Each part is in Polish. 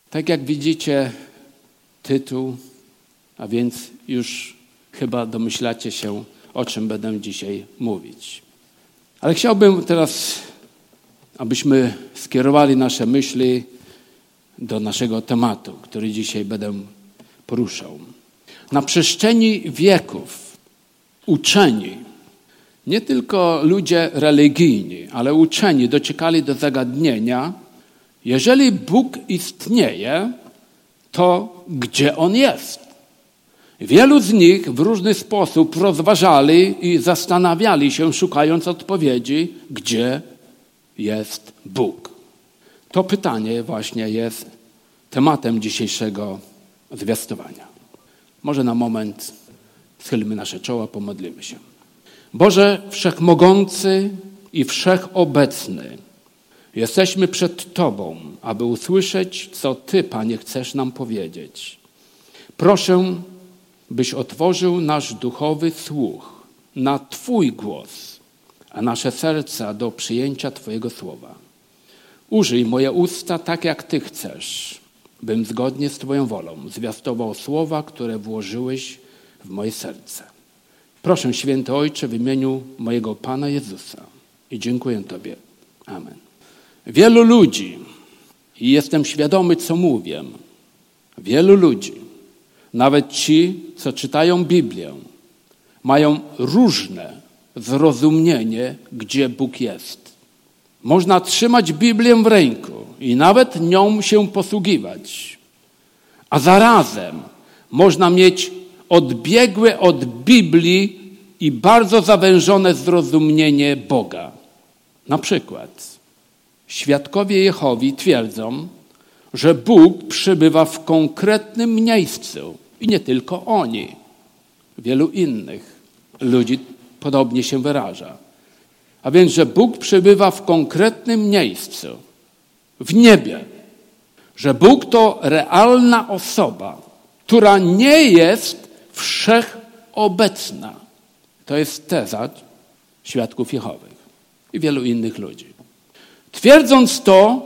Tak jak widzicie tytuł, a więc już chyba domyślacie się, o czym będę dzisiaj mówić. Ale chciałbym teraz, abyśmy skierowali nasze myśli do naszego tematu, który dzisiaj będę poruszał. Na przestrzeni wieków uczeni, nie tylko ludzie religijni, ale uczeni dociekali do zagadnienia, jeżeli Bóg istnieje, to gdzie On jest? Wielu z nich w różny sposób rozważali i zastanawiali się, szukając odpowiedzi, gdzie jest Bóg. To pytanie właśnie jest tematem dzisiejszego zwiastowania. Może na moment schylmy nasze czoła, pomodlimy się. Boże Wszechmogący i Wszechobecny, jesteśmy przed Tobą, aby usłyszeć, co Ty, Panie, chcesz nam powiedzieć. Proszę, byś otworzył nasz duchowy słuch na Twój głos, a nasze serca do przyjęcia Twojego słowa. Użyj moje usta tak, jak Ty chcesz, bym zgodnie z Twoją wolą zwiastował słowa, które włożyłeś w moje serce. Proszę, Święty Ojcze, w imieniu mojego Pana Jezusa i dziękuję Tobie. Amen. Wielu ludzi, i jestem świadomy, co mówię, wielu ludzi, nawet ci, co czytają Biblię, mają różne zrozumienie, gdzie Bóg jest. Można trzymać Biblię w ręku i nawet nią się posługiwać, a zarazem można mieć odbiegłe od Biblii i bardzo zawężone zrozumienie Boga. Na przykład świadkowie Jehowi twierdzą, że Bóg przybywa w konkretnym miejscu i nie tylko oni. Wielu innych ludzi podobnie się wyraża. A więc, że Bóg przybywa w konkretnym miejscu, w niebie. Że Bóg to realna osoba, która nie jest wszechobecna. To jest teza świadków Jehowych i wielu innych ludzi. Twierdząc to,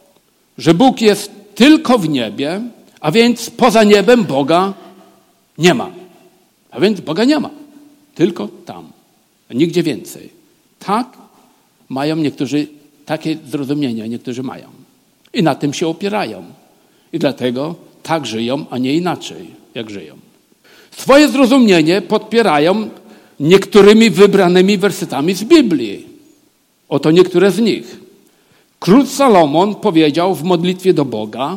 że Bóg jest tylko w niebie, a więc poza niebem Boga nie ma. A więc Boga nie ma. Tylko tam. Nigdzie więcej. Tak mają niektórzy, takie zrozumienia niektórzy mają. I na tym się opierają. I dlatego tak żyją, a nie inaczej, jak żyją. Swoje zrozumienie podpierają niektórymi wybranymi wersetami z Biblii. Oto niektóre z nich. Król Salomon powiedział w modlitwie do Boga,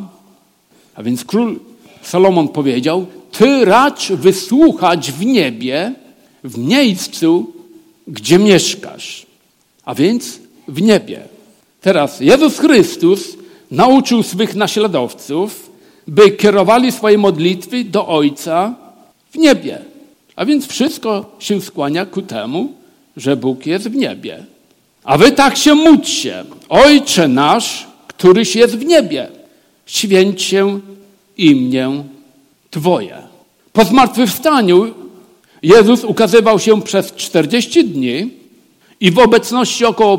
a więc król Salomon powiedział, Ty racz wysłuchać w niebie, w miejscu, gdzie mieszkasz. A więc w niebie. Teraz Jezus Chrystus nauczył swych naśladowców, by kierowali swoje modlitwy do Ojca w niebie. A więc wszystko się skłania ku temu, że Bóg jest w niebie. A wy tak się módlcie. Ojcze nasz, któryś jest w niebie, święć się imię Twoje. Po zmartwychwstaniu Jezus ukazywał się przez 40 dni i w obecności około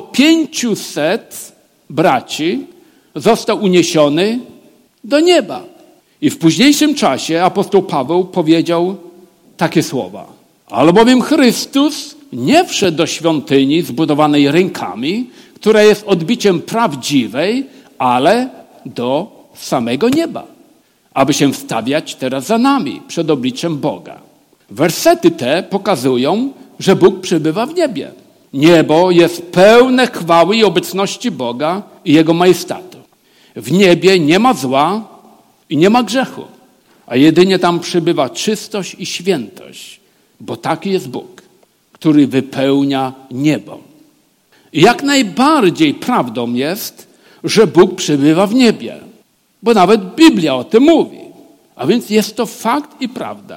500 braci został uniesiony do nieba. I w późniejszym czasie apostoł Paweł powiedział takie słowa. Albowiem Chrystus nie wszedł do świątyni zbudowanej rękami, która jest odbiciem prawdziwej, ale do samego nieba, aby się wstawiać teraz za nami, przed obliczem Boga. Wersety te pokazują, że Bóg przybywa w niebie. Niebo jest pełne chwały i obecności Boga i Jego majestatu. W niebie nie ma zła i nie ma grzechu, a jedynie tam przybywa czystość i świętość, bo taki jest Bóg, który wypełnia niebo. I jak najbardziej prawdą jest, że Bóg przybywa w niebie, bo nawet Biblia o tym mówi. A więc jest to fakt i prawda.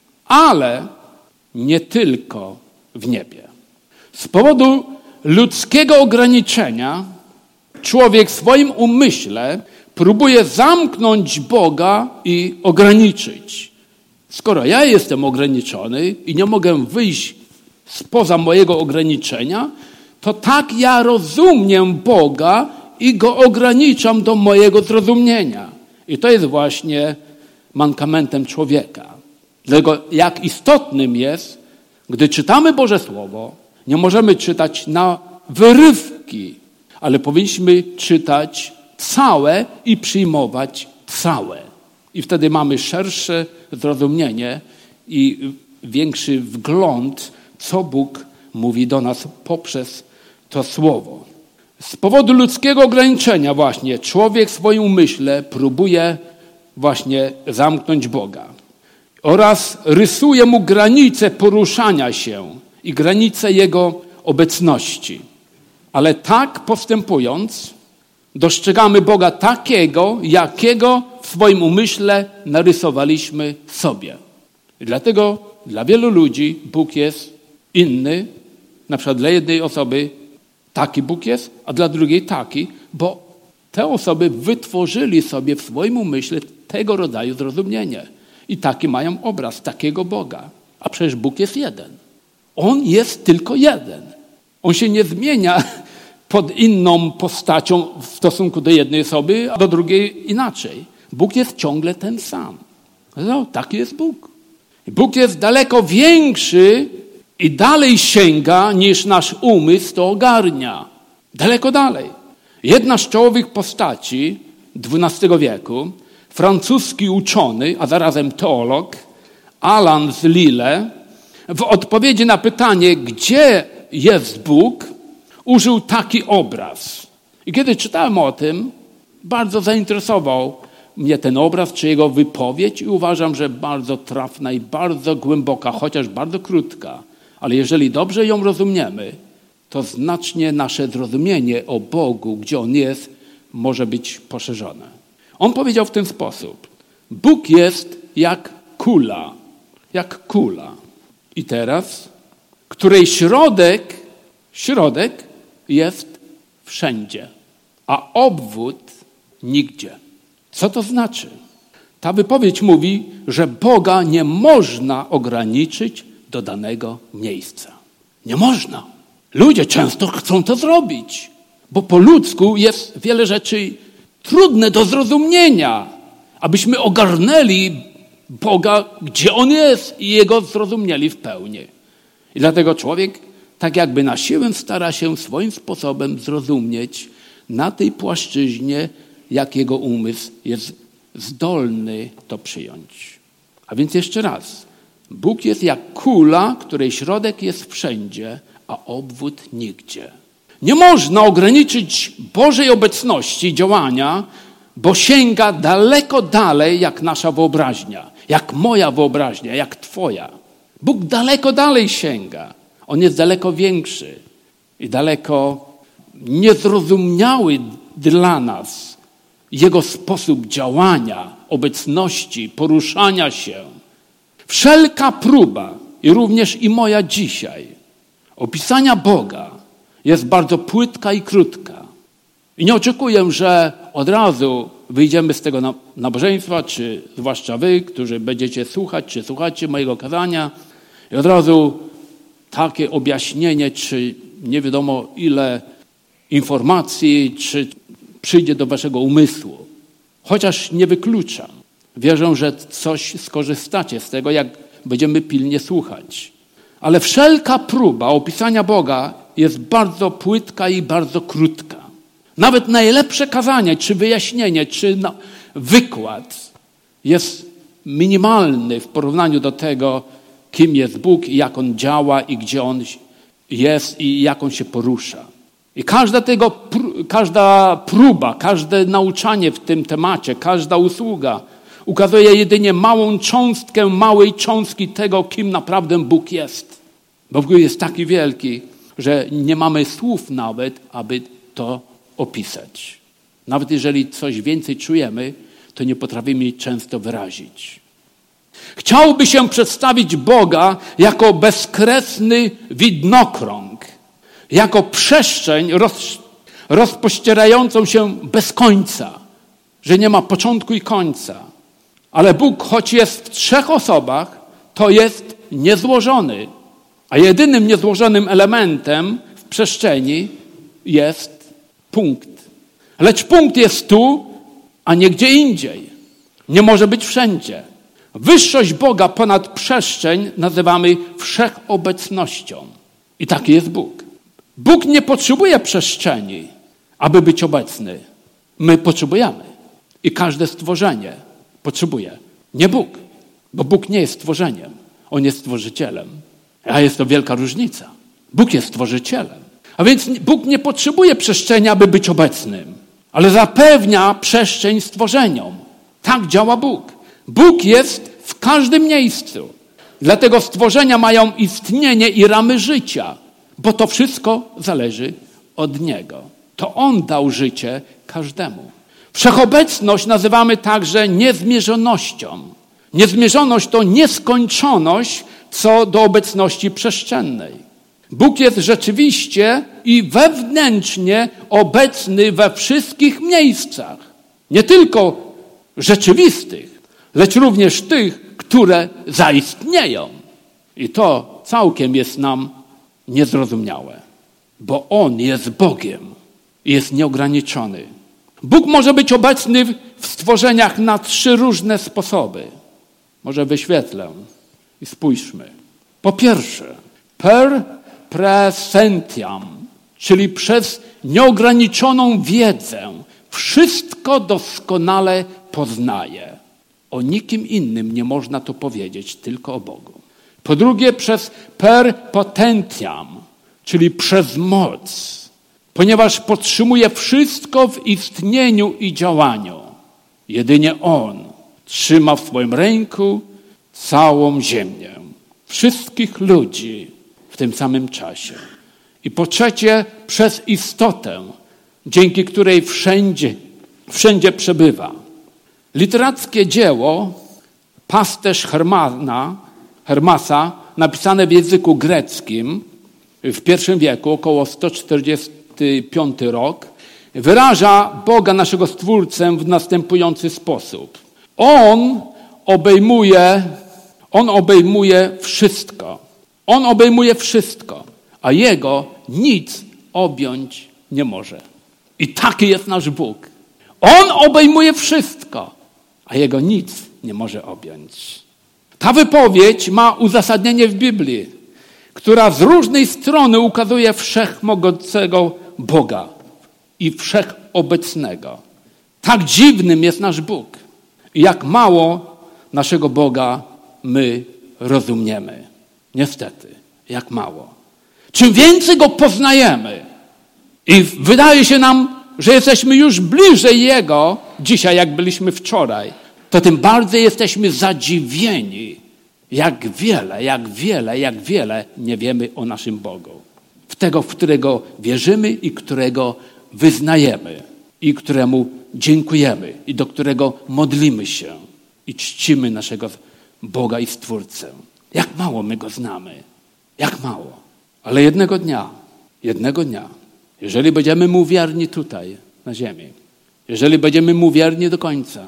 Ale nie tylko w niebie. Z powodu ludzkiego ograniczenia człowiek w swoim umyśle próbuje zamknąć Boga i ograniczyć. Skoro ja jestem ograniczony i nie mogę wyjść spoza mojego ograniczenia, to tak ja rozumiem Boga i Go ograniczam do mojego zrozumienia. I to jest właśnie mankamentem człowieka. Dlatego jak istotnym jest, gdy czytamy Boże Słowo, nie możemy czytać na wyrywki, ale powinniśmy czytać całe i przyjmować całe. I wtedy mamy szersze zrozumienie i większy wgląd, co Bóg mówi do nas poprzez to Słowo. Z powodu ludzkiego ograniczenia właśnie człowiek w swoim umyśle próbuje właśnie zamknąć Boga. Oraz rysuje mu granice poruszania się i granice Jego obecności. Ale tak postępując, dostrzegamy Boga takiego, jakiego w swoim umyśle narysowaliśmy sobie. I dlatego dla wielu ludzi Bóg jest inny. Na przykład dla jednej osoby taki Bóg jest, a dla drugiej taki, bo te osoby wytworzyli sobie w swoim umyśle tego rodzaju zrozumienie. I taki mają obraz takiego Boga. A przecież Bóg jest jeden. On jest tylko jeden. On się nie zmienia pod inną postacią w stosunku do jednej osoby, a do drugiej inaczej. Bóg jest ciągle ten sam. No, taki jest Bóg. Bóg jest daleko większy i dalej sięga, niż nasz umysł to ogarnia. Daleko dalej. Jedna z czołowych postaci XII wieku, francuski uczony, a zarazem teolog, Alan z Lille, w odpowiedzi na pytanie, gdzie jest Bóg, użył taki obraz. I kiedy czytałem o tym, bardzo zainteresował mnie ten obraz, czy jego wypowiedź i uważam, że bardzo trafna i bardzo głęboka, chociaż bardzo krótka. Ale jeżeli dobrze ją rozumiemy, to znacznie nasze zrozumienie o Bogu, gdzie On jest, może być poszerzone. On powiedział w ten sposób. Bóg jest jak kula. Jak kula. I teraz, której środek jest wszędzie, a obwód nigdzie. Co to znaczy? Ta wypowiedź mówi, że Boga nie można ograniczyć do danego miejsca. Nie można. Ludzie często chcą to zrobić, bo po ludzku jest wiele rzeczy trudne do zrozumienia, abyśmy ogarnęli Boga, gdzie On jest i Jego zrozumieli w pełni. I dlatego człowiek tak jakby na siłę stara się swoim sposobem zrozumieć na tej płaszczyźnie, jak jego umysł jest zdolny to przyjąć. A więc jeszcze raz. Bóg jest jak kula, której środek jest wszędzie, a obwód nigdzie. Nie można ograniczyć Bożej obecności działania, bo sięga daleko dalej jak nasza wyobraźnia, jak moja wyobraźnia, jak twoja. Bóg daleko dalej sięga. On jest daleko większy i daleko niezrozumiały dla nas. Jego sposób działania, obecności, poruszania się. Wszelka próba, i również i moja dzisiaj, opisania Boga jest bardzo płytka i krótka. I nie oczekuję, że od razu wyjdziemy z tego nabożeństwa, czy zwłaszcza wy, którzy będziecie słuchać, czy słuchacie mojego kazania, i od razu takie objaśnienie, czy nie wiadomo ile informacji, czy przyjdzie do waszego umysłu. Chociaż nie wykluczam. Wierzę, że coś skorzystacie z tego, jak będziemy pilnie słuchać. Ale wszelka próba opisania Boga jest bardzo płytka i bardzo krótka. Nawet najlepsze kazanie, czy wyjaśnienie, czy wykład jest minimalny w porównaniu do tego, kim jest Bóg i jak On działa i gdzie On jest i jak On się porusza. I każda próba, każde nauczanie w tym temacie, każda usługa ukazuje jedynie małą cząstkę małej cząstki tego, kim naprawdę Bóg jest. Bo Bóg jest taki wielki, że nie mamy słów nawet, aby to opisać. Nawet jeżeli coś więcej czujemy, to nie potrafimy często wyrazić. Chciałby się przedstawić Boga jako bezkresny widnokrąg, jako przestrzeń rozpościerającą się bez końca, że nie ma początku i końca. Ale Bóg, choć jest w trzech osobach, to jest niezłożony. A jedynym niezłożonym elementem w przestrzeni jest punkt. Lecz punkt jest tu, a nie gdzie indziej. Nie może być wszędzie. Wyższość Boga ponad przestrzeń nazywamy wszechobecnością. I taki jest Bóg. Bóg nie potrzebuje przestrzeni, aby być obecny. My potrzebujemy. I każde stworzenie potrzebuje. Nie Bóg, bo Bóg nie jest stworzeniem. On jest stworzycielem. A jest to wielka różnica. Bóg jest stworzycielem. A więc Bóg nie potrzebuje przestrzeni, aby być obecnym, ale zapewnia przestrzeń stworzeniom. Tak działa Bóg. Bóg jest w każdym miejscu. Dlatego stworzenia mają istnienie i ramy życia, bo to wszystko zależy od Niego. To On dał życie każdemu. Wszechobecność nazywamy także niezmierzonością. Niezmierzoność to nieskończoność co do obecności przestrzennej. Bóg jest rzeczywiście i wewnętrznie obecny we wszystkich miejscach. Nie tylko rzeczywistych, lecz również tych, które zaistnieją. I to całkiem jest nam niezrozumiałe, bo On jest Bogiem i jest nieograniczony. Bóg może być obecny w stworzeniach na 3 różne sposoby. Może wyświetlę i spójrzmy. Po pierwsze, per presentiam, czyli przez nieograniczoną wiedzę wszystko doskonale poznaje. O nikim innym nie można to powiedzieć, tylko o Bogu. Po drugie, przez per potentiam, czyli przez moc, ponieważ podtrzymuje wszystko w istnieniu i działaniu. Jedynie On trzyma w swoim ręku całą ziemię, wszystkich ludzi w tym samym czasie. I po trzecie, przez istotę, dzięki której wszędzie przebywa. Literackie dzieło Pasterz Hermasa, napisane w języku greckim w I wieku, około 145 rok, wyraża Boga, naszego Stwórcę, w następujący sposób. On obejmuje wszystko. On obejmuje wszystko, a Jego nic objąć nie może. I taki jest nasz Bóg. On obejmuje wszystko, a Jego nic nie może objąć. Ta wypowiedź ma uzasadnienie w Biblii, która z różnej strony ukazuje wszechmogącego Boga i wszechobecnego. Tak dziwnym jest nasz Bóg. I jak mało naszego Boga my rozumiemy. Niestety, jak mało. Czym więcej Go poznajemy i wydaje się nam, że jesteśmy już bliżej Jego dzisiaj, jak byliśmy wczoraj, to tym bardziej jesteśmy zadziwieni, jak wiele nie wiemy o naszym Bogu. W tego, w którego wierzymy i którego wyznajemy i któremu dziękujemy i do którego modlimy się i czcimy naszego Boga i Stwórcę. Jak mało my Go znamy. Jak mało. Ale jednego dnia, jeżeli będziemy Mu wierni tutaj, na ziemi, jeżeli będziemy Mu wierni do końca,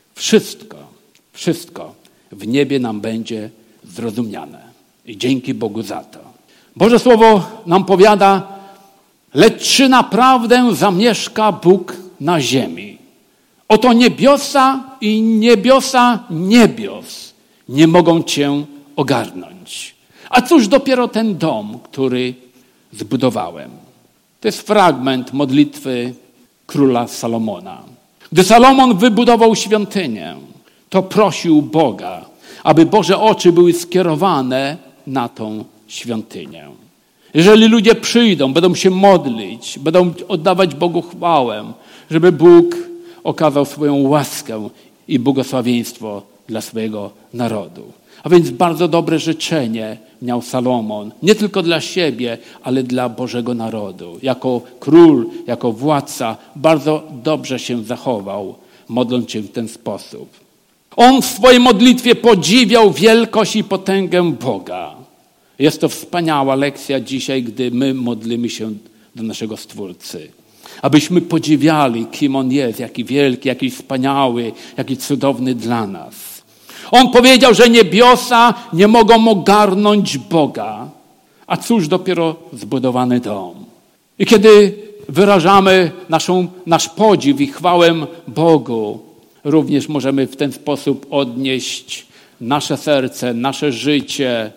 wszystko w niebie nam będzie zrozumiane. I dzięki Bogu za to. Boże Słowo nam powiada, lecz czy naprawdę zamieszka Bóg na ziemi? Oto niebiosa i niebiosa niebios nie mogą Cię ogarnąć. A cóż dopiero ten dom, który zbudowałem? To jest fragment modlitwy króla Salomona. Gdy Salomon wybudował świątynię, to prosił Boga, aby Boże oczy były skierowane na tą świątynię. Jeżeli ludzie przyjdą, będą się modlić, będą oddawać Bogu chwałę, żeby Bóg okazał swoją łaskę i błogosławieństwo dla swojego narodu. A więc bardzo dobre życzenie miał Salomon, nie tylko dla siebie, ale dla Bożego narodu. Jako król, jako władca bardzo dobrze się zachował, modląc się w ten sposób. On w swojej modlitwie podziwiał wielkość i potęgę Boga. Jest to wspaniała lekcja dzisiaj, gdy my modlimy się do naszego Stwórcy. Abyśmy podziwiali, kim On jest, jaki wielki, jaki wspaniały, jaki cudowny dla nas. On powiedział, że niebiosa nie mogą ogarnąć Boga. A cóż dopiero zbudowany dom. I kiedy wyrażamy nasz podziw i chwałę Bogu również możemy w ten sposób odnieść nasze serce, nasze życie,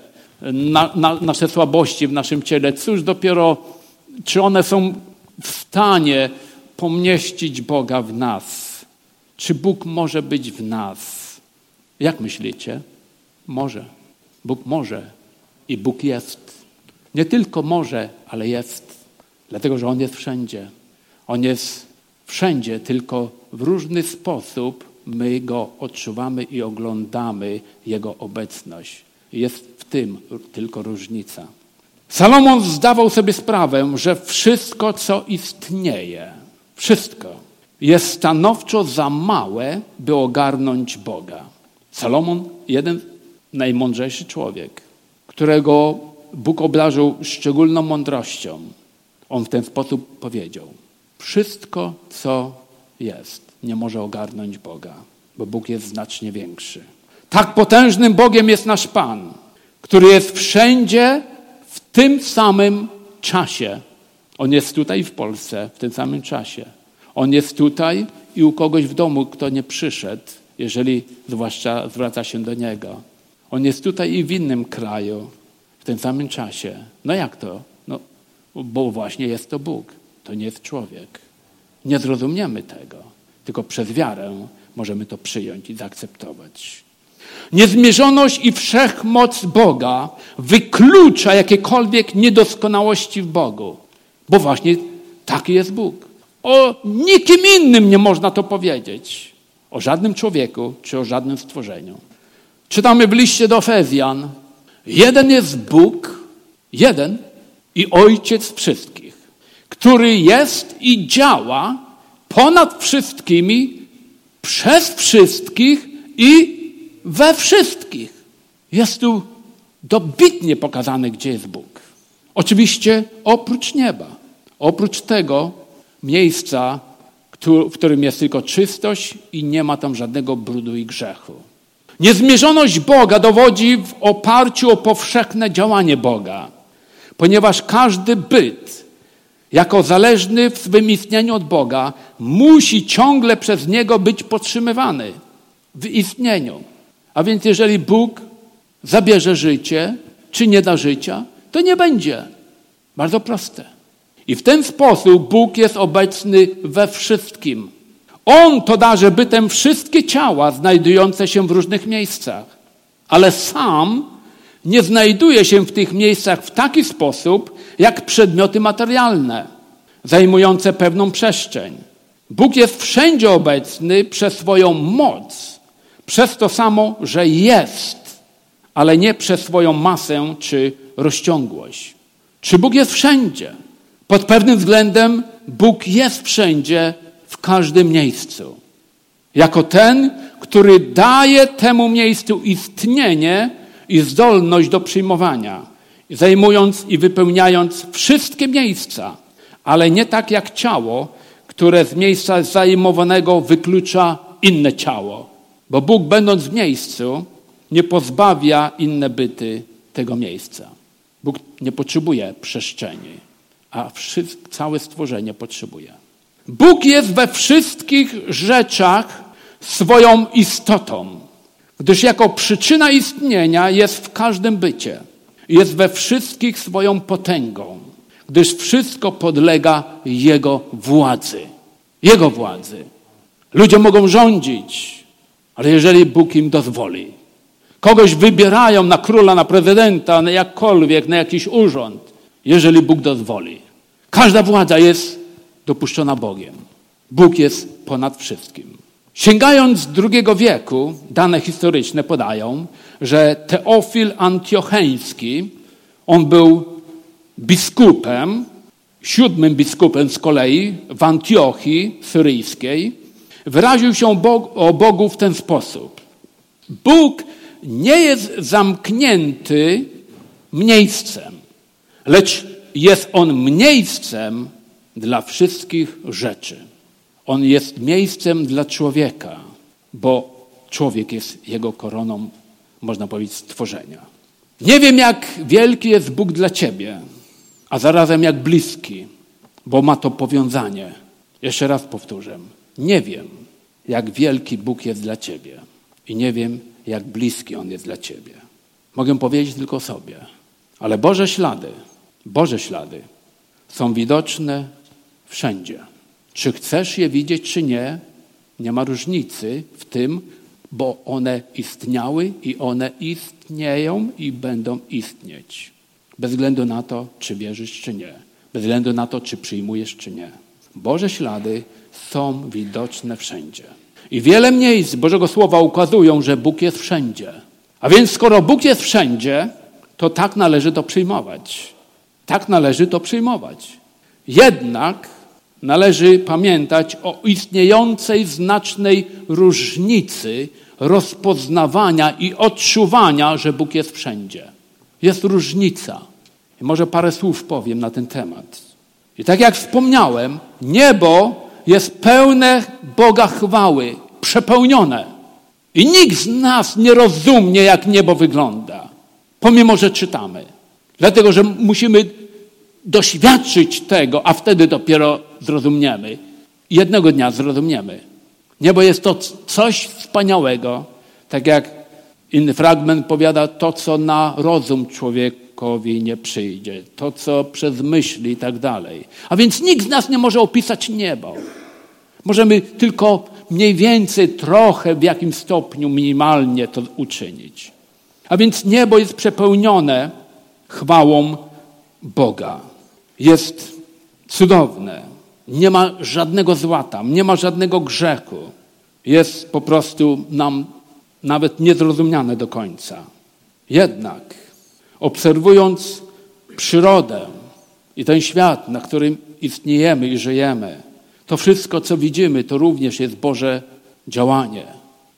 nasze słabości w naszym ciele. Cóż dopiero, czy one są w stanie pomieścić Boga w nas? Czy Bóg może być w nas? Jak myślicie? Może. Bóg może i Bóg jest. Nie tylko może, ale jest. Dlatego, że On jest wszędzie. On jest wszędzie, tylko w różny sposób my Go odczuwamy i oglądamy Jego obecność. Jest w tym tylko różnica. Salomon zdawał sobie sprawę, że wszystko, co istnieje, wszystko jest stanowczo za małe, by ogarnąć Boga. Salomon, jeden najmądrzejszy człowiek, którego Bóg obdarzył szczególną mądrością. On w ten sposób powiedział: wszystko, co jest, nie może ogarnąć Boga, bo Bóg jest znacznie większy. Tak potężnym Bogiem jest nasz Pan, który jest wszędzie w tym samym czasie. On jest tutaj w Polsce w tym samym czasie. On jest tutaj i u kogoś w domu, kto nie przyszedł, jeżeli zwłaszcza zwraca się do Niego. On jest tutaj i w innym kraju w tym samym czasie. No jak to? No, bo właśnie jest to Bóg. To nie jest człowiek. Nie zrozumiemy tego. Tylko przez wiarę możemy to przyjąć i zaakceptować. Niezmierzoność i wszechmoc Boga wyklucza jakiekolwiek niedoskonałości w Bogu. Bo właśnie taki jest Bóg. O nikim innym nie można to powiedzieć. O żadnym człowieku czy o żadnym stworzeniu. Czytamy w liście do Efezjan: jeden jest Bóg, jeden i Ojciec wszystkich, który jest i działa ponad wszystkimi, przez wszystkich i we wszystkich. Jest tu dobitnie pokazane, gdzie jest Bóg. Oczywiście oprócz nieba, oprócz tego miejsca, w którym jest tylko czystość i nie ma tam żadnego brudu i grzechu. Niezmierzoność Boga dowodzi w oparciu o powszechne działanie Boga, ponieważ każdy byt, jako zależny w swym istnieniu od Boga, musi ciągle przez Niego być podtrzymywany w istnieniu. A więc jeżeli Bóg zabierze życie, czy nie da życia, to nie będzie. Bardzo proste. I w ten sposób Bóg jest obecny we wszystkim. On to darzy bytem wszystkie ciała znajdujące się w różnych miejscach. Ale sam nie znajduje się w tych miejscach w taki sposób, jak przedmioty materialne, zajmujące pewną przestrzeń. Bóg jest wszędzie obecny przez swoją moc, przez to samo, że jest, ale nie przez swoją masę czy rozciągłość. Czy Bóg jest wszędzie? Pod pewnym względem Bóg jest wszędzie, w każdym miejscu. Jako ten, który daje temu miejscu istnienie i zdolność do przyjmowania, zajmując i wypełniając wszystkie miejsca, ale nie tak jak ciało, które z miejsca zajmowanego wyklucza inne ciało. Bo Bóg, będąc w miejscu, nie pozbawia inne byty tego miejsca. Bóg nie potrzebuje przestrzeni, a całe stworzenie potrzebuje. Bóg jest we wszystkich rzeczach swoją istotą, gdyż jako przyczyna istnienia jest w każdym bycie. Jest we wszystkich swoją potęgą, gdyż wszystko podlega Jego władzy. Jego władzy. Ludzie mogą rządzić, ale jeżeli Bóg im dozwoli. Kogoś wybierają na króla, na prezydenta, na jakkolwiek, na jakiś urząd, jeżeli Bóg dozwoli. Każda władza jest dopuszczona Bogiem. Bóg jest ponad wszystkim. Sięgając II wieku, dane historyczne podają, że Teofil Antiocheński, on był biskupem, 7. biskupem z kolei w Antiochii syryjskiej, wyraził się o Bogu w ten sposób. Bóg nie jest zamknięty miejscem, lecz jest On miejscem dla wszystkich rzeczy. On jest miejscem dla człowieka, bo człowiek jest Jego koroną, można powiedzieć, stworzenia. Nie wiem, jak wielki jest Bóg dla ciebie, a zarazem jak bliski, bo ma to powiązanie. Jeszcze raz powtórzę. Nie wiem, jak wielki Bóg jest dla ciebie. I nie wiem, jak bliski On jest dla ciebie. Mogę powiedzieć tylko sobie. Ale Boże ślady są widoczne wszędzie. Czy chcesz je widzieć, czy nie, nie ma różnicy w tym, bo one istniały i one istnieją i będą istnieć. Bez względu na to, czy wierzysz, czy nie. Bez względu na to, czy przyjmujesz, czy nie. Boże ślady są widoczne wszędzie. I wiele miejsc Bożego Słowa ukazują, że Bóg jest wszędzie. A więc skoro Bóg jest wszędzie, to tak należy to przyjmować. Tak należy to przyjmować. Jednak należy pamiętać o istniejącej znacznej różnicy rozpoznawania i odczuwania, że Bóg jest wszędzie. Jest różnica. I może parę słów powiem na ten temat. I tak jak wspomniałem, niebo jest pełne Boga chwały, przepełnione. I nikt z nas nie rozumie, jak niebo wygląda, pomimo że czytamy. Dlatego, że musimy doświadczyć tego, a wtedy dopiero zrozumiemy. Jednego dnia zrozumiemy. Niebo jest to coś wspaniałego, tak jak inny fragment powiada, to, co na rozum człowiekowi nie przyjdzie, to, co przez myśli i tak dalej. A więc nikt z nas nie może opisać nieba. Możemy tylko mniej więcej trochę w jakimś stopniu minimalnie to uczynić. A więc niebo jest przepełnione chwałą Boga. Jest cudowne. Nie ma żadnego zła tam, nie ma żadnego grzechu. Jest po prostu nam nawet niezrozumiane do końca. Jednak obserwując przyrodę i ten świat, na którym istniejemy i żyjemy, to wszystko, co widzimy, to również jest Boże działanie.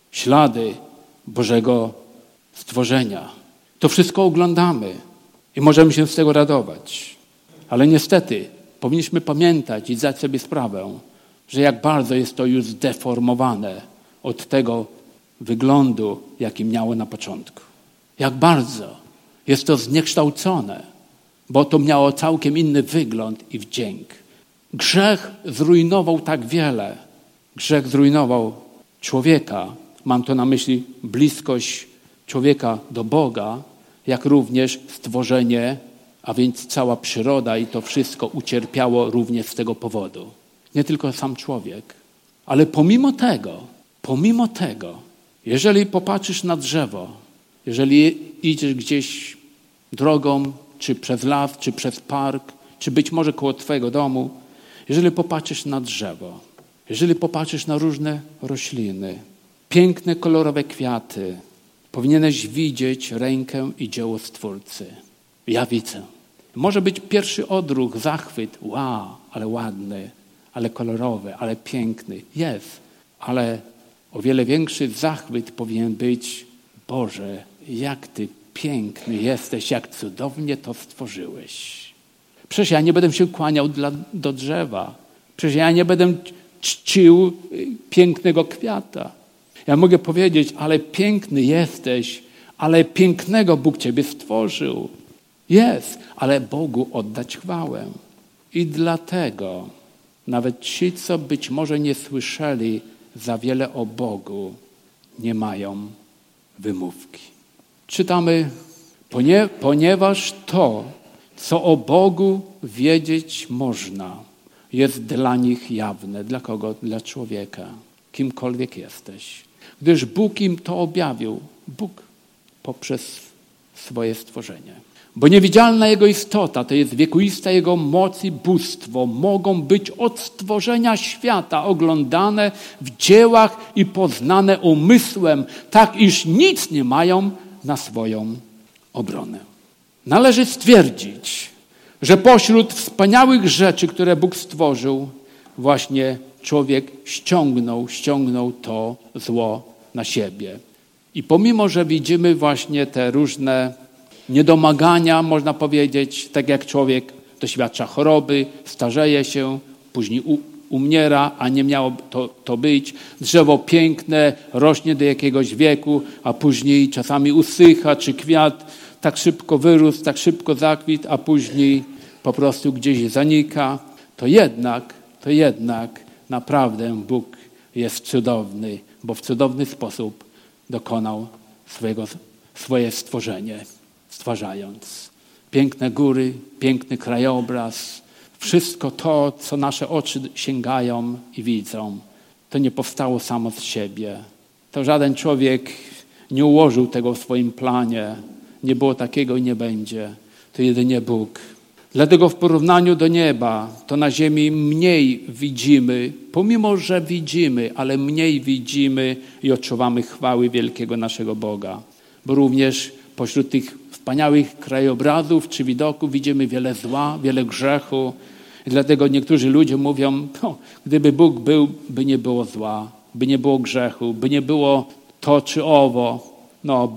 Ślady Bożego stworzenia. To wszystko oglądamy i możemy się z tego radować. Ale niestety powinniśmy pamiętać i zdać sobie sprawę, że jak bardzo jest to już zdeformowane od tego wyglądu, jaki miało na początku. Jak bardzo jest to zniekształcone, bo to miało całkiem inny wygląd i wdzięk. Grzech zrujnował tak wiele. Grzech zrujnował człowieka. Mam tu na myśli bliskość człowieka do Boga, jak również stworzenie, a więc cała przyroda i to wszystko ucierpiało również z tego powodu. Nie tylko sam człowiek. Ale pomimo tego, jeżeli popatrzysz na drzewo, jeżeli idziesz gdzieś drogą, czy przez las, czy przez park, czy być może koło twojego domu, jeżeli popatrzysz na drzewo, jeżeli popatrzysz na różne rośliny, piękne, kolorowe kwiaty, powinieneś widzieć rękę i dzieło Stwórcy. Ja widzę. Może być pierwszy odruch, zachwyt. Wow, ale ładny, ale kolorowy, ale piękny. Jest, ale o wiele większy zachwyt powinien być: Boże, jak Ty piękny jesteś, jak cudownie to stworzyłeś. Przecież ja nie będę się kłaniał do drzewa. Przecież ja nie będę czcił pięknego kwiata. Ja mogę powiedzieć: ale piękny jesteś, ale pięknego Bóg Ciebie stworzył. Jest, ale Bogu oddać chwałę. I dlatego nawet ci, co być może nie słyszeli za wiele o Bogu, nie mają wymówki. Czytamy, ponieważ to, co o Bogu wiedzieć można, jest dla nich jawne. Dla kogo? Dla człowieka. Kimkolwiek jesteś. Gdyż Bóg im to objawił. Bóg poprzez swoje stworzenie. Bo niewidzialna Jego istota, to jest wiekuista Jego moc i bóstwo, mogą być od stworzenia świata oglądane w dziełach i poznane umysłem, tak iż nic nie mają na swoją obronę. Należy stwierdzić, że pośród wspaniałych rzeczy, które Bóg stworzył, właśnie człowiek ściągnął to zło na siebie. I pomimo, że widzimy właśnie te różne niedomagania, można powiedzieć, tak jak człowiek doświadcza choroby, starzeje się, później umiera, a nie miało to być. Drzewo piękne rośnie do jakiegoś wieku, a później czasami usycha, czy kwiat tak szybko wyrósł, tak szybko zakwit, a później po prostu gdzieś zanika. To jednak naprawdę Bóg jest cudowny, bo w cudowny sposób dokonał swoje stworzenie, stwarzając. Piękne góry, piękny krajobraz, wszystko to, co nasze oczy sięgają i widzą, to nie powstało samo z siebie. To żaden człowiek nie ułożył tego w swoim planie. Nie było takiego i nie będzie. To jedynie Bóg. Dlatego w porównaniu do nieba, to na ziemi mniej widzimy, pomimo że widzimy, ale mniej widzimy i odczuwamy chwały wielkiego naszego Boga. Bo również pośród tych wspaniałych krajobrazów czy widoków widzimy wiele zła, wiele grzechu. I dlatego niektórzy ludzie mówią, gdyby Bóg był, by nie było zła, by nie było grzechu, by nie było to czy owo. No,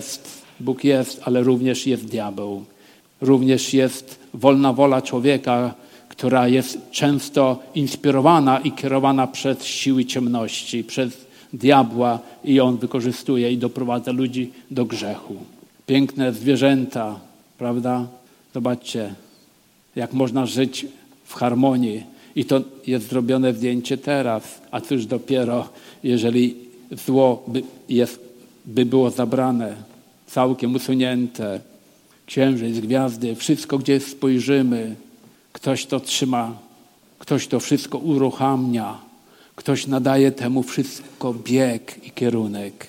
Bóg jest, ale również jest diabeł. Również jest wolna wola człowieka, która jest często inspirowana i kierowana przez siły ciemności, przez diabła i on wykorzystuje i doprowadza ludzi do grzechu. Piękne zwierzęta, prawda? Zobaczcie, jak można żyć w harmonii. I to jest zrobione zdjęcie teraz, a cóż dopiero, jeżeli zło by było zabrane, całkiem usunięte. Księżyc, gwiazdy, wszystko, gdzie spojrzymy, ktoś to trzyma, ktoś to wszystko uruchamia, ktoś nadaje temu wszystko bieg i kierunek.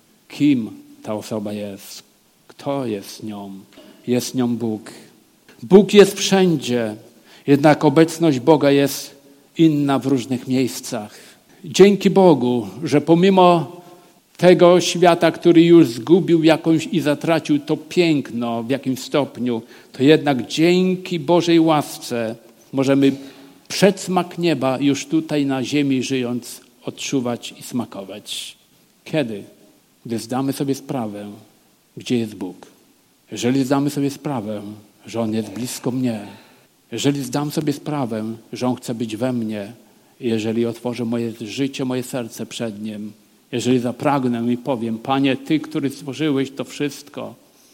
Kim ta osoba jest? Kto jest nią? Jest nią Bóg. Bóg jest wszędzie, jednak obecność Boga jest inna w różnych miejscach. Dzięki Bogu, że pomimo tego świata, który już zgubił jakąś i zatracił to piękno w jakimś stopniu, to jednak dzięki Bożej łasce możemy przedsmak nieba już tutaj na ziemi żyjąc odczuwać i smakować. Kiedy? Gdy zdamy sobie sprawę, gdzie jest Bóg. Jeżeli zdamy sobie sprawę, że On jest blisko mnie, jeżeli zdam sobie sprawę, że On chce być we mnie, jeżeli otworzę moje życie, moje serce przed Nim, jeżeli zapragnę i powiem, Panie, Ty, który stworzyłeś to wszystko,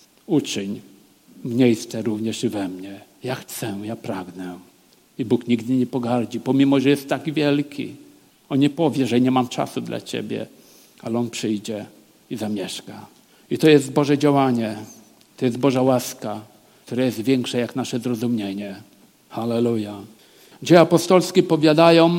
uczyń miejsce również i we mnie. Ja chcę, ja pragnę. I Bóg nigdy nie pogardzi, pomimo że jest taki wielki. On nie powie, że nie mam czasu dla Ciebie, ale On przyjdzie i zamieszka. I to jest Boże działanie, to jest Boża łaska, która jest większa jak nasze zrozumienie. Halleluja. Dzieje apostolskie powiadają,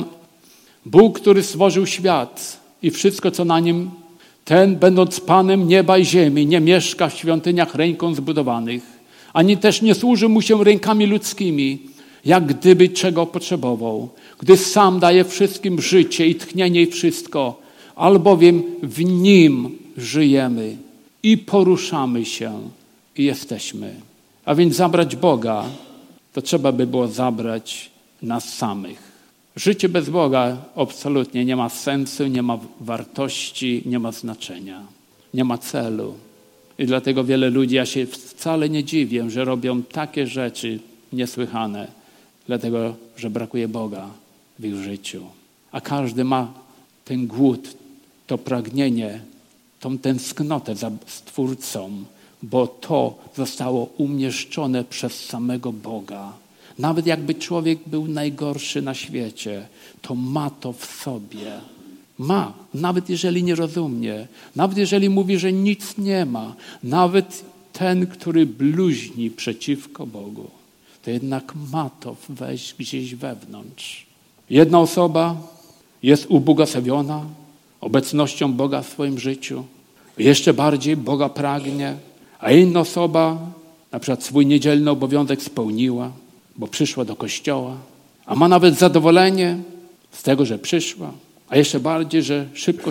Bóg, który stworzył świat i wszystko, co na nim, ten, będąc Panem nieba i ziemi, nie mieszka w świątyniach ręką zbudowanych, ani też nie służy mu się rękami ludzkimi, jak gdyby czego potrzebował, gdy sam daje wszystkim życie i tchnienie i wszystko, albowiem w Nim żyjemy i poruszamy się i jesteśmy. A więc zabrać Boga, to trzeba by było zabrać nas samych. Życie bez Boga absolutnie nie ma sensu, nie ma wartości, nie ma znaczenia, nie ma celu. I dlatego wiele ludzi, ja się wcale nie dziwię, że robią takie rzeczy niesłychane, dlatego, że brakuje Boga w ich życiu. A każdy ma ten głód, to pragnienie, tą tęsknotę za Stwórcą, bo to zostało umieszczone przez samego Boga. Nawet jakby człowiek był najgorszy na świecie, to ma to w sobie. Ma, nawet jeżeli nie rozumie, nawet jeżeli mówi, że nic nie ma, nawet ten, który bluźni przeciwko Bogu, to jednak ma to wejść gdzieś wewnątrz. Jedna osoba jest ubłogosławiona obecnością Boga w swoim życiu, jeszcze bardziej Boga pragnie, a inna osoba na przykład swój niedzielny obowiązek spełniła, bo przyszła do kościoła, a ma nawet zadowolenie z tego, że przyszła, a jeszcze bardziej, że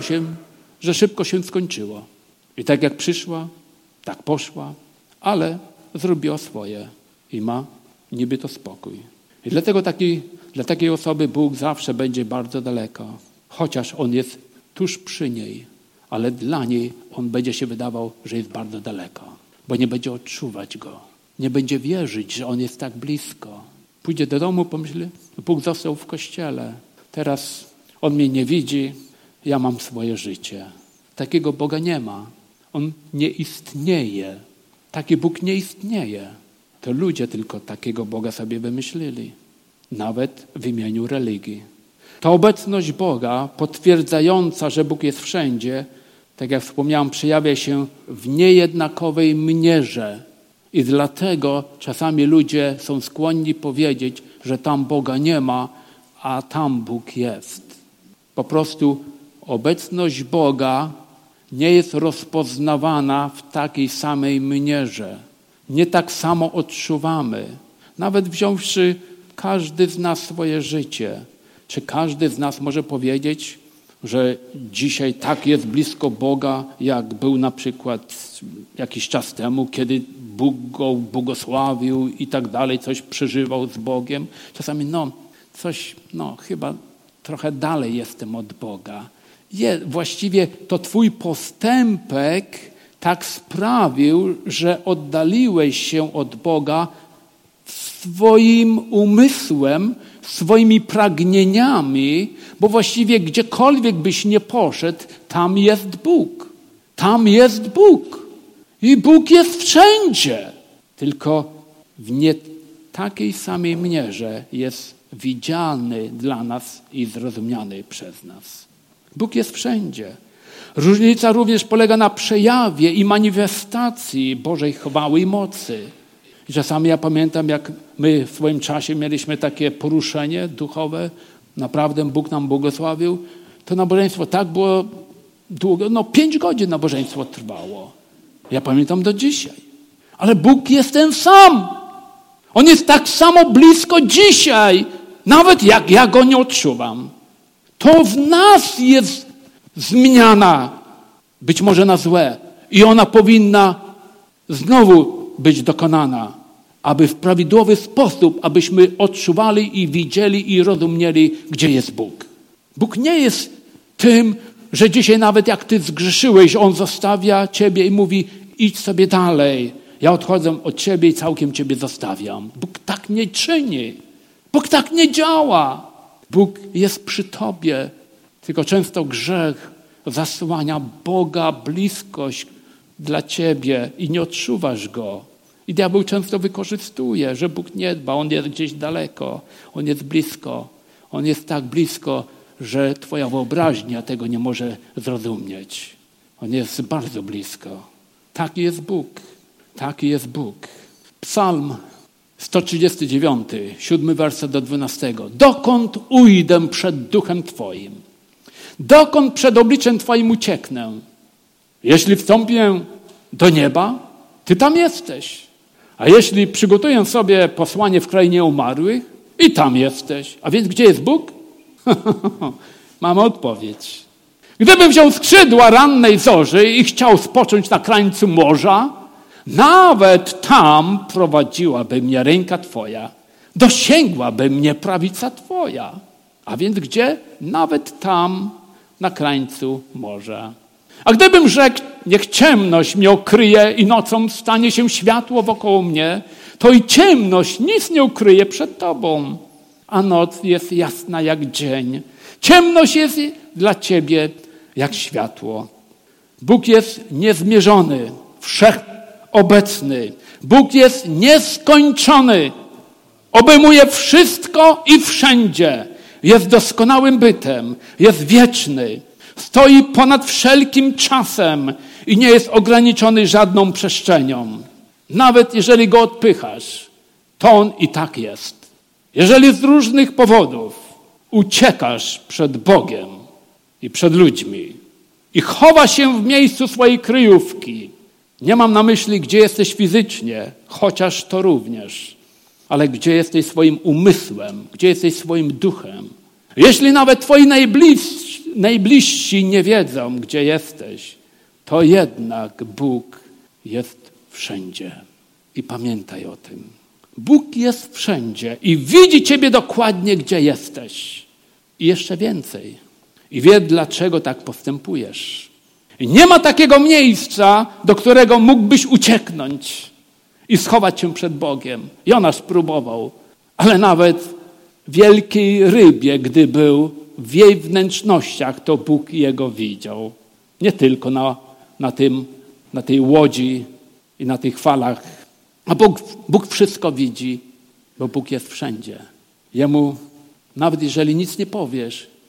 szybko się skończyło. I tak jak przyszła, tak poszła, ale zrobiła swoje i ma niby to spokój. I dlatego dla takiej osoby Bóg zawsze będzie bardzo daleko, chociaż On jest tuż przy niej, ale dla niej On będzie się wydawał, że jest bardzo daleko, bo nie będzie odczuwać Go. Nie będzie wierzyć, że On jest tak blisko. Pójdzie do domu, pomyśli, Bóg został w kościele. Teraz On mnie nie widzi, ja mam swoje życie. Takiego Boga nie ma. On nie istnieje. Taki Bóg nie istnieje. To ludzie tylko takiego Boga sobie wymyślili. Nawet w imieniu religii. Ta obecność Boga, potwierdzająca, że Bóg jest wszędzie, tak jak wspomniałem, przejawia się w niejednakowej mierze. I dlatego czasami ludzie są skłonni powiedzieć, że tam Boga nie ma, a tam Bóg jest. Po prostu obecność Boga nie jest rozpoznawana w takiej samej mierze. Nie tak samo odczuwamy. Nawet wziąwszy każdy z nas swoje życie. Czy każdy z nas może powiedzieć, że dzisiaj tak jest blisko Boga, jak był na przykład jakiś czas temu, kiedy Bóg go błogosławił i tak dalej, coś przeżywał z Bogiem. Czasami chyba trochę dalej jestem od Boga. Właściwie to twój postępek tak sprawił, że oddaliłeś się od Boga swoim umysłem, swoimi pragnieniami, bo właściwie gdziekolwiek byś nie poszedł, tam jest Bóg. Tam jest Bóg. I Bóg jest wszędzie. Tylko w nie takiej samej mierze jest widzialny dla nas i zrozumiany przez nas. Bóg jest wszędzie. Różnica również polega na przejawie i manifestacji Bożej chwały i mocy. I czasami ja pamiętam, jak my w swoim czasie mieliśmy takie poruszenie duchowe, naprawdę Bóg nam błogosławił, to nabożeństwo tak było długo, 5 godzin nabożeństwo trwało. Ja pamiętam do dzisiaj. Ale Bóg jest ten sam. On jest tak samo blisko dzisiaj, nawet jak ja Go nie odczuwam. To w nas jest zmiana, być może na złe. I ona powinna znowu być dokonana, aby w prawidłowy sposób, abyśmy odczuwali i widzieli i rozumieli, gdzie jest Bóg. Bóg nie jest tym, że dzisiaj nawet jak ty zgrzeszyłeś, On zostawia ciebie i mówi, idź sobie dalej. Ja odchodzę od ciebie i całkiem ciebie zostawiam. Bóg tak nie czyni. Bóg tak nie działa. Bóg jest przy tobie. Tylko często grzech zasłania Boga bliskość dla ciebie i nie odczuwasz Go. I diabeł często wykorzystuje, że Bóg nie dba, On jest gdzieś daleko, On jest blisko. On jest tak blisko, że twoja wyobraźnia tego nie może zrozumieć. On jest bardzo blisko. Taki jest Bóg. Taki jest Bóg. Psalm 139, 7 werset do 12. Dokąd ujdę przed duchem Twoim? Dokąd przed obliczem Twoim ucieknę? Jeśli wstąpię do nieba, Ty tam jesteś. A jeśli przygotuję sobie posłanie w krainie umarłych, i tam jesteś. A więc gdzie jest Bóg? Mamy odpowiedź. Gdybym wziął skrzydła rannej zorzy i chciał spocząć na krańcu morza, nawet tam prowadziłaby mnie ręka Twoja, dosięgłaby mnie prawica Twoja. A więc gdzie? Nawet tam, na krańcu morza. A gdybym rzekł, niech ciemność mnie okryje i nocą stanie się światło wokoło mnie, to i ciemność nic nie ukryje przed Tobą. A noc jest jasna jak dzień. Ciemność jest dla Ciebie jak światło. Bóg jest niezmierzony, wszechobecny. Bóg jest nieskończony. Obejmuje wszystko i wszędzie. Jest doskonałym bytem. Jest wieczny. Stoi ponad wszelkim czasem i nie jest ograniczony żadną przestrzenią. Nawet jeżeli Go odpychasz, to On i tak jest. Jeżeli z różnych powodów uciekasz przed Bogiem i przed ludźmi i chowa się w miejscu swojej kryjówki, nie mam na myśli, gdzie jesteś fizycznie, chociaż to również, ale gdzie jesteś swoim umysłem, gdzie jesteś swoim duchem. Jeśli nawet twoi najbliżsi nie wiedzą, gdzie jesteś, to jednak Bóg jest wszędzie. I pamiętaj o tym. Bóg jest wszędzie i widzi ciebie dokładnie, gdzie jesteś. I jeszcze więcej. I wie, dlaczego tak postępujesz. I nie ma takiego miejsca, do którego mógłbyś ucieknąć i schować się przed Bogiem. Jonasz próbował, ale nawet wielkiej rybie, gdy był w jej wnętrznościach, to Bóg jego widział. Nie tylko na tej łodzi i na tych falach. A Bóg wszystko widzi, bo Bóg jest wszędzie. Jemu, nawet jeżeli nic nie powiesz,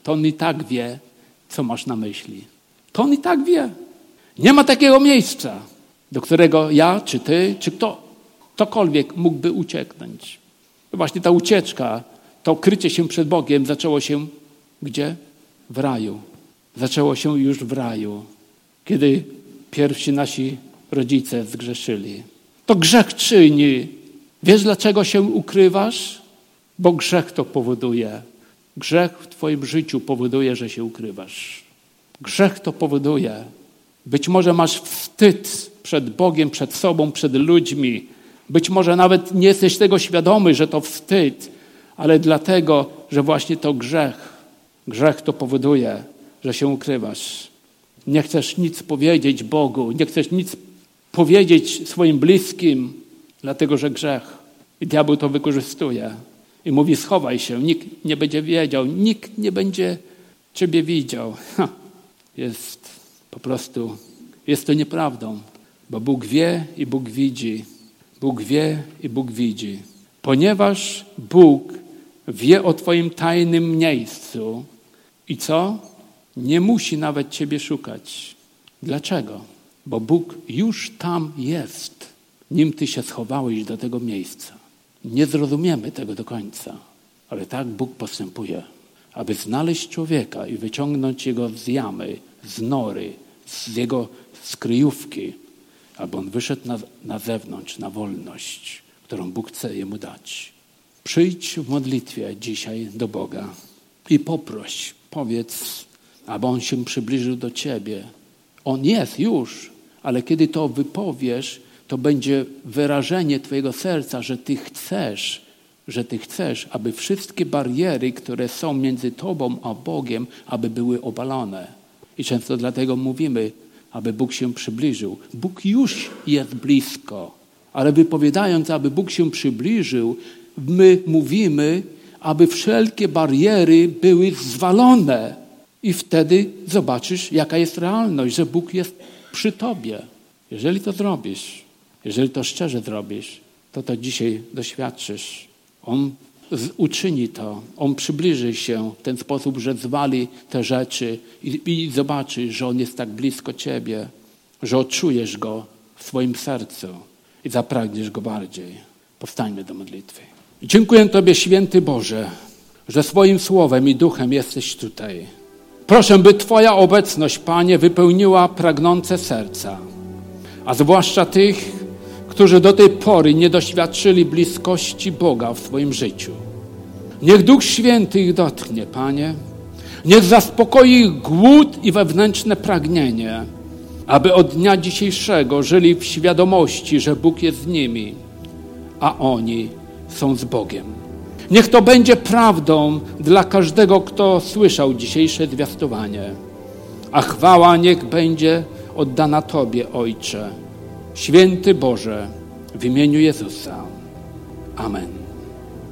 to on i tak wie, co masz na myśli. To on i tak wie. Nie ma takiego miejsca, do którego ja, czy ty, czy ktokolwiek mógłby ucieknąć. Właśnie ta ucieczka, to krycie się przed Bogiem zaczęło się gdzie? W raju. Zaczęło się już w raju, kiedy pierwsi nasi rodzice zgrzeszyli. To grzech czyni. Wiesz, dlaczego się ukrywasz? Bo grzech to powoduje. Grzech w twoim życiu powoduje, że się ukrywasz. Grzech to powoduje. Być może masz wstyd przed Bogiem, przed sobą, przed ludźmi. Być może nawet nie jesteś tego świadomy, że to wstyd, ale dlatego, że właśnie to grzech. Grzech to powoduje, że się ukrywasz. Nie chcesz nic powiedzieć Bogu, nie chcesz nic powiedzieć swoim bliskim, dlatego że grzech. I diabeł to wykorzystuje. I mówi, schowaj się, nikt nie będzie wiedział, nikt nie będzie ciebie widział. Jest po prostu, jest to nieprawdą, bo Bóg wie i Bóg widzi. Bóg wie i Bóg widzi. Ponieważ Bóg wie o twoim tajnym miejscu i co? Nie musi nawet ciebie szukać. Dlaczego? Bo Bóg już tam jest, nim ty się schowałeś do tego miejsca. Nie zrozumiemy tego do końca, ale tak Bóg postępuje, aby znaleźć człowieka i wyciągnąć jego z jamy, z nory, z jego skryjówki, aby on wyszedł na zewnątrz, na wolność, którą Bóg chce jemu dać. Przyjdź w modlitwie dzisiaj do Boga i poproś, powiedz, aby On się przybliżył do ciebie. On jest już, ale kiedy to wypowiesz, to będzie wyrażenie twojego serca, że ty chcesz, aby wszystkie bariery, które są między tobą a Bogiem, aby były obalone. I często dlatego mówimy, aby Bóg się przybliżył. Bóg już jest blisko, ale wypowiadając, aby Bóg się przybliżył, my mówimy, aby wszelkie bariery były zwalone. I wtedy zobaczysz, jaka jest realność, że Bóg jest przy tobie. Jeżeli to zrobisz, jeżeli to szczerze zrobisz, to dzisiaj doświadczysz. On uczyni to. On przybliży się w ten sposób, że zwali te rzeczy i zobaczysz, że On jest tak blisko ciebie, że odczujesz Go w swoim sercu i zapragniesz Go bardziej. Powstańmy do modlitwy. Dziękuję Tobie, święty Boże, że swoim słowem i duchem jesteś tutaj. Proszę, by Twoja obecność, Panie, wypełniła pragnące serca, a zwłaszcza tych, którzy do tej pory nie doświadczyli bliskości Boga w swoim życiu. Niech Duch Święty ich dotknie, Panie. Niech zaspokoi ich głód i wewnętrzne pragnienie, aby od dnia dzisiejszego żyli w świadomości, że Bóg jest z nimi, a oni są z Bogiem. Niech to będzie prawdą dla każdego, kto słyszał dzisiejsze zwiastowanie. A chwała niech będzie oddana Tobie, Ojcze. Święty Boże, w imieniu Jezusa. Amen.